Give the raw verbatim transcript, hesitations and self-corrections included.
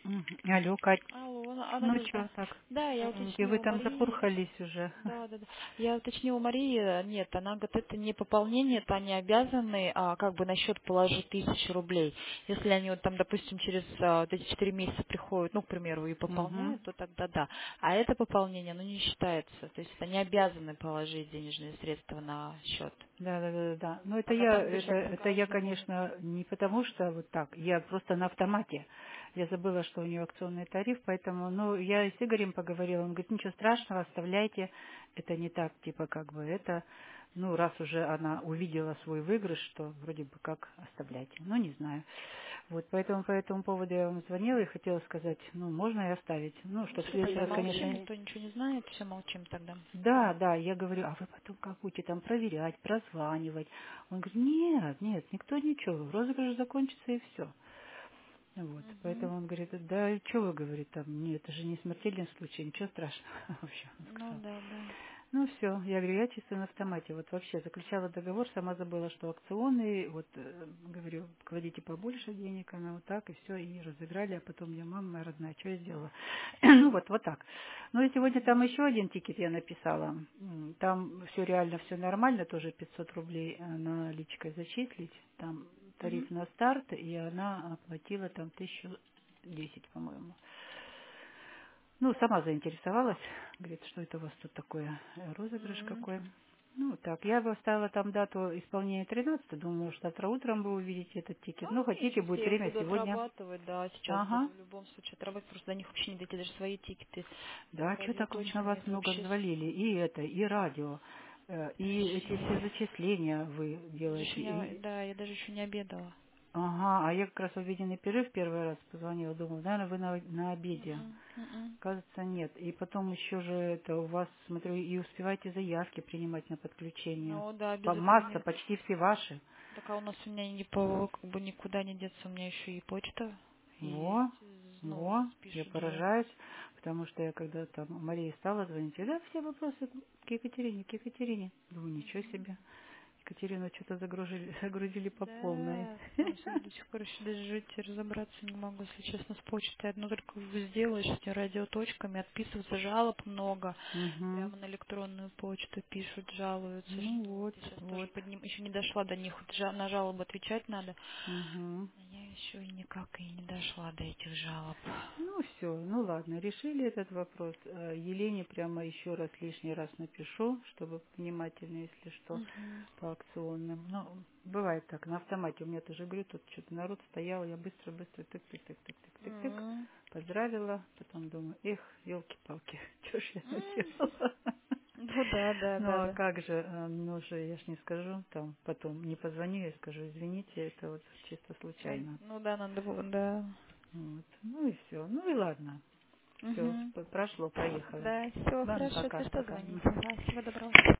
Мгм. Алло, Кать. Алло, Ана- Ну Анна, чё так? да, я М, И вы уточнила у там Марии, запурхались уже. да, да, да, я уточнила у Марии, э, нет, она говорит, это не пополнение, это они обязаны, а, как бы на счет положить тысячу рублей. Если они вот там, допустим, через а, вот эти четыре месяца приходят, ну, к примеру, и Угу. пополняют, то тогда да. А это пополнение, оно не считается, то есть они обязаны положить денежные средства на счет. Да, да, да, да. Да. Ну это А я, потом это, обращаться это я, каждый может. конечно, не потому что вот так. Я просто на автомате. Я забыла, что у нее акционный тариф, поэтому, ну, я с Игорем поговорила. Он говорит, ничего страшного, оставляйте. Это не так, типа, как бы это. Ну, раз уже она увидела свой выигрыш, что вроде бы как оставляйте. Ну, не знаю. Вот, поэтому по этому поводу я вам звонила и хотела сказать, ну, можно и оставить. Ну, Ну, что в все, следующий тогда раз, молчим, конечно, никто ничего не знает, все молчим тогда. да, да, я говорю, а вы потом как будете там проверять, прозванивать? Он говорит, нет, нет, никто ничего, розыгрыш закончится и все. Вот, Мгм. поэтому он говорит, да, что вы, говорит, там, нет, это же не смертельный случай, ничего страшного, в общем, он Ну сказал. да, да. Ну все, я говорю, я чисто на автомате. Вот вообще заключала договор, сама забыла, что акционный, вот э, говорю, кладите побольше денег, она вот так, и все, и разыграли, а потом я, мама моя родная, что я сделала? Ну вот, вот так. Ну и сегодня там еще один тикет я написала. М, Там все реально, все нормально, тоже пятьсот рублей э, наличкой зачислить. Там тариф Мгм. на старт, и она оплатила там тысячу десять, по-моему. Ну, сама заинтересовалась. Говорит, что это у вас тут такое, э, розыгрыш М. какой. Ну, так, я бы оставила там дату исполнения тринадцатого. Думаю, может, завтра утром вы увидите этот А, тикет. Ну, нет, хотите, сейчас будет я их время буду сегодня. отрабатывать, да, сейчас буду Ага. в любом случае отрабатывать, просто до них вообще не дойти, даже свои тикеты Да, с что так на радиоточками, вас это много вообще взвалили? И это, и радио, э, и эти все вообще... зачисления вы Даже делаете. еще не, И да, я даже еще не обедала. ага, а я как раз в обеденный перерыв первый раз позвонила, думала, наверное, вы на, на обеде. М-м, м-м. Кажется, нет. И потом еще же это у вас, смотрю, и успеваете заявки принимать на подключение. Ну да, без По- этого Масса, нет. почти все ваши. Так а у нас у меня не по, как бы никуда не деться, у меня еще и почта Во, есть, ну, во, я спишут же. поражаюсь, потому что я когда там Марии стала звонить, да, все вопросы к Екатерине, к Екатерине. Думаю, ничего себе. Екатерину что-то загрузили, загрузили по полной. Да, там все до сих пор еще даже жить и разобраться не могу, если честно, с почтой. Одно только сделаешь с этими радиоточками, отписываться, жалоб много. Угу. Прямо на электронную почту пишут, жалуются, Ну что вот вот, я сейчас тоже вот. подним, еще не дошла до них, вот жа- на жалобы отвечать надо. Угу. А я еще и никак и не дошла до этих жалоб. Ну все, ну ладно, решили этот вопрос. Э, Елене прямо еще раз лишний раз напишу, чтобы внимательно, если что, Мгм. по акционным. Ну, бывает так, на автомате. У меня тоже, говорю, тут что-то народ стоял, я быстро-быстро тык-тык-тык-тык-тык-тык-тык. М. Поздравила, потом думаю, эх, елки-палки, что ж я М. наделала. Ну да, да, Ну да, а да. как же, э, ну же, я ж не скажу, там потом не позвоню, я скажу, извините, это вот чисто Ну, случайно. ну да, надо было, да. Вот. Ну и все, ну и ладно. Все, Угу. прошло, проехали. Да, все Ладно, хорошо, если пока, что, пока. звоните. Мгм. Ага, всего доброго.